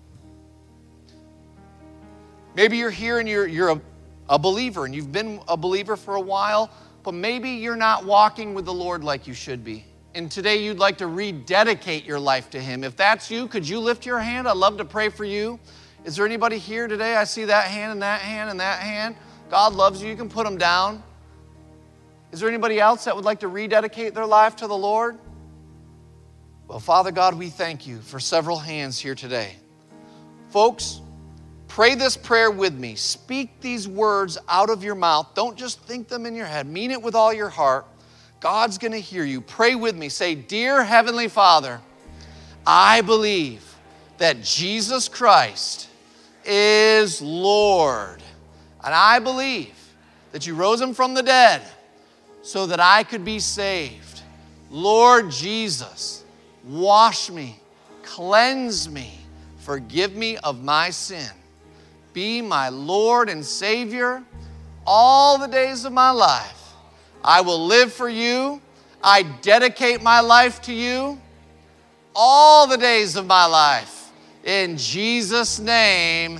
Maybe you're here and you're, you're a, a believer and you've been a believer for a while, but maybe you're not walking with the Lord like you should be. And today you'd like to rededicate your life to him. If that's you, could you lift your hand? I'd love to pray for you. Is there anybody here today? I see that hand and that hand and that hand. God loves you. You can put them down. Is there anybody else that would like to rededicate their life to the Lord? Well, Father God, we thank you for several hands here today. Folks, pray this prayer with me. Speak these words out of your mouth. Don't just think them in your head. Mean it with all your heart. God's going to hear you. Pray with me. Say, Dear Heavenly Father, I believe that Jesus Christ is Lord. And I believe that you rose him from the dead so that I could be saved. Lord Jesus, wash me, cleanse me, forgive me of my sin. Be my Lord and Savior all the days of my life. I will live for you. I dedicate my life to you all the days of my life. In Jesus' name,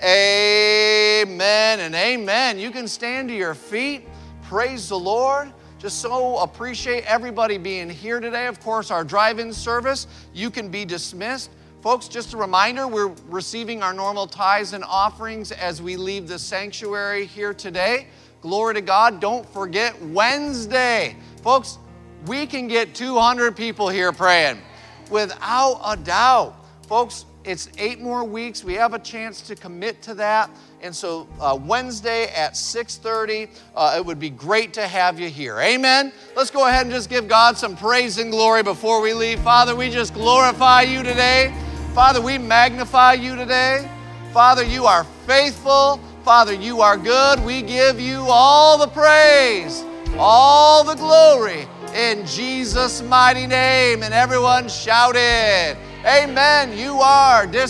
amen and amen. You can stand to your feet. Praise the Lord. Just so appreciate everybody being here today. Of course, our drive-in service, you can be dismissed. Folks, just a reminder, we're receiving our normal tithes and offerings as we leave the sanctuary here today. Glory to God. Don't forget Wednesday. Folks, we can get two hundred people here praying without a doubt. Folks, it's eight more weeks. We have a chance to commit to that. And so uh, Wednesday at six thirty, uh, it would be great to have you here. Amen? Let's go ahead and just give God some praise and glory before we leave. Father, we just glorify you today. Father, we magnify you today. Father, you are faithful. Father, you are good. We give you all the praise, all the glory in Jesus' mighty name. And everyone shouted, amen. You are dismissed.